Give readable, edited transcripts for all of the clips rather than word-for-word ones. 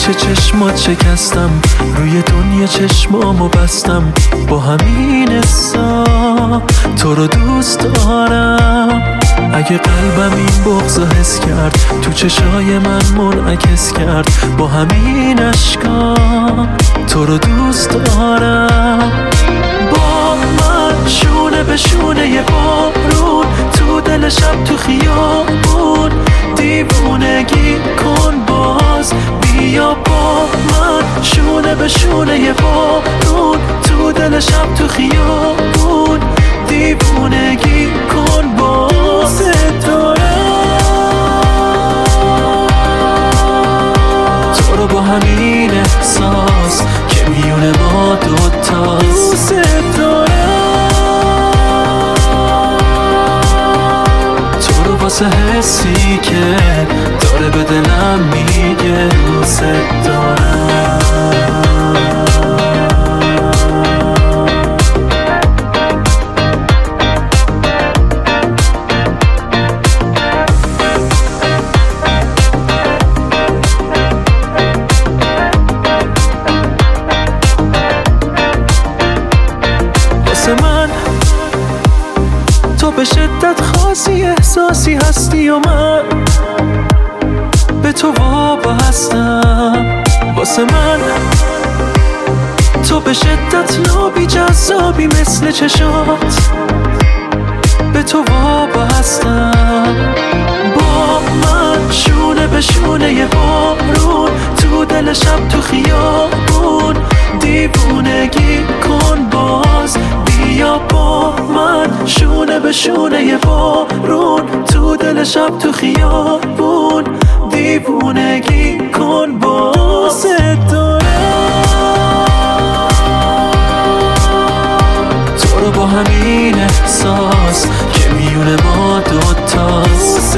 پیش چشمات شکستم، روی دنیا چشمامو بستم، با همین حسا تو رو دوست دارم. اگه قلبم این بغضو حس کرد، تو چشای من منعکس کرد، با همین اشکا تو رو دوست دارم. با من شونه به شونه یه بارون، تو دل شب تو خیابون، دیوونگی کن باز بیا با من شونه به شونه یه بارون، تو دل شب تو خیابون، دیوونگی کن باز تو رو با همین احساس که میونه ما دوتاست. تو رو واسه حسی که داره به دلم میگه دوست دارم. من تو به شدت خاصی احساسی هستی و من به تو وابستم. واسه من تو به شدت نابی جذابی مثل چشات، به تو وابستم. با من شونه به شونه یه بارون، تو دل شب تو خیابون، دیوونگی کن باز بیا با من شونه به شونه یه بارون، تو دل شب تو خیابون، دیوونگی کن باز تو رو با همین احساس که میونه ما دوتاست.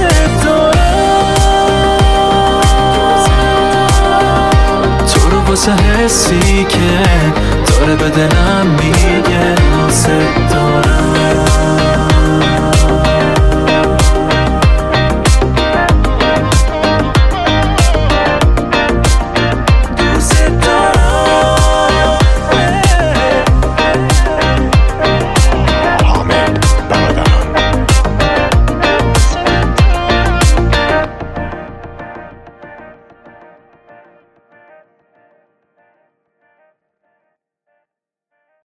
تو رو واسه حسی که داره به دلم میگه